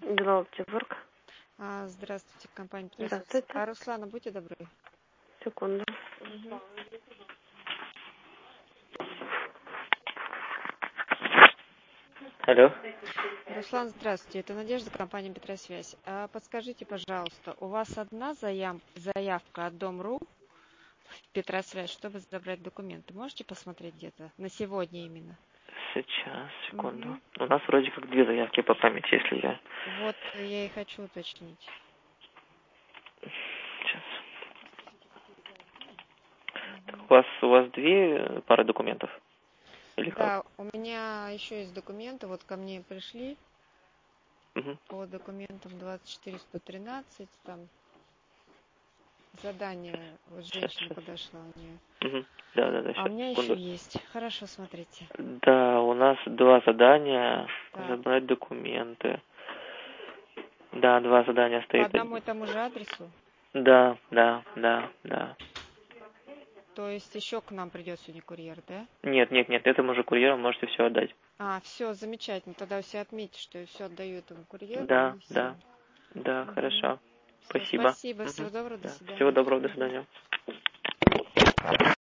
Белоптиборг. Здравствуйте, компания Петросвязь. Здравствуйте. Руслана, будьте добры. Секунду. Алло. Руслан, здравствуйте. Это Надежда, компания Петросвязь. Подскажите, пожалуйста, у вас одна заявка от Дом.ру в Петросвязь, чтобы забрать документы. Можете посмотреть где-то? На сегодня именно. Сейчас, секунду. У нас вроде как 2 заявки по памяти, если я... Вот я и хочу уточнить. Сейчас. У вас 2 пары документов? Или Да, как? у меня еще есть документы. Вот ко мне пришли Угу. по документам 24113, там задание, вот женщина подошла мне. Угу. Да, А сейчас, у меня секунду. еще есть. Хорошо, смотрите. Да, у нас 2 задания. Так. Забрать документы. Да, 2 задания По стоит. одному и тому же адресу? Да. То есть еще к нам придет сегодня курьер, да? Нет, этому же курьеру можете все отдать. Все, замечательно. Тогда все отметьте, что я все отдаю этому курьеру. Да, И все. хорошо. Все, Спасибо. Всего доброго, до свидания. Всего доброго, до свидания.